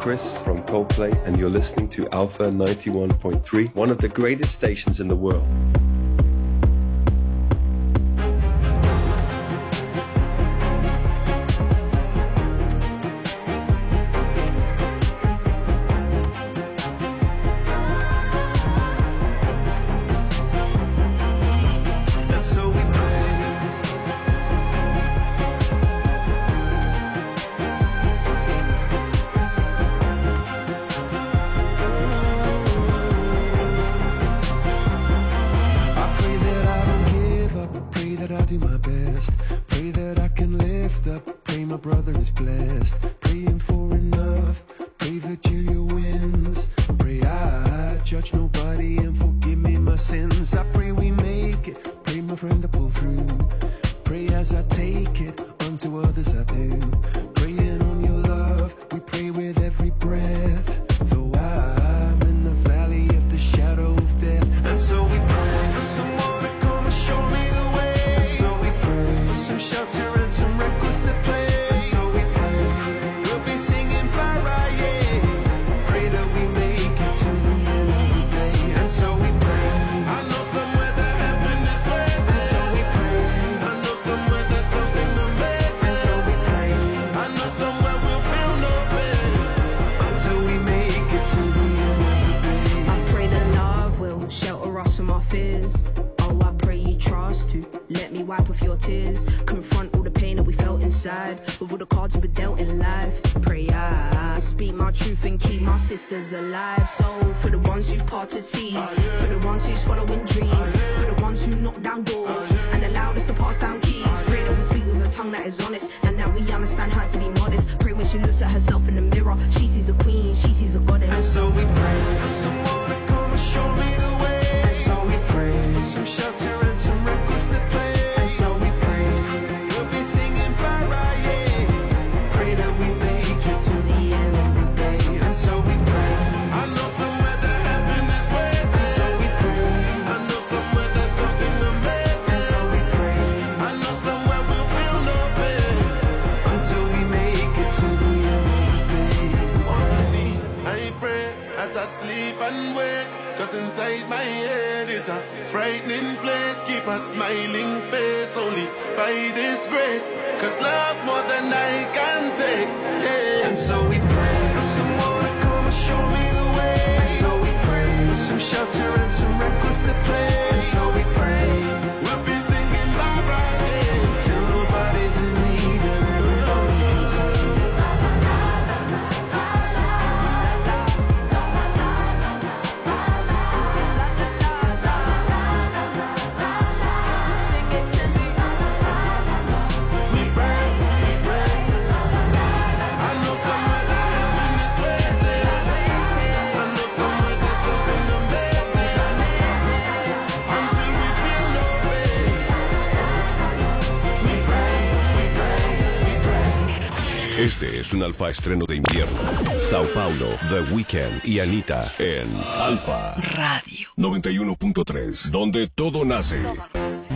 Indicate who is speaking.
Speaker 1: Chris from Coldplay, and you're listening to Alpha 91.3, one of the greatest stations in the world.
Speaker 2: Alive, so for the ones who parted seas, for the ones who's following dreams, for the ones who knock down doors and allowed us to pass down keys. Pray that we speak with a tongue that is honest, and that we understand how to be modest. Pray when she looks at herself in the mirror, she sees a queen, she sees a goddess. And so we pray for someone to come and show me the way. And so we pray for some shelter and some records to play. And so we pray we'll be singing Friday. Pray that we make it to the end of the day. And so we pray. I know somewhere that happiness waits. And so we pray. I know somewhere there's something amazing. And so we pray. I know somewhere we'll feel no pain until we make it to the end of the day. On my knees, I pray as I sleep and wake. 'Cause inside my head is a frightening place. Keep a smiling face only by this grace. 'Cause love more than I can take. Yeah. And so we pray for someone to come and show me the way. And so we pray for some shelter and some records to play. And so we pray we'll be singing bye bye till nobody's in need and everybody can sing.
Speaker 3: Este es un Alfa estreno de invierno. Sao Paulo, The Weeknd y Anita en Alfa
Speaker 4: Radio
Speaker 3: 91.3, donde todo nace.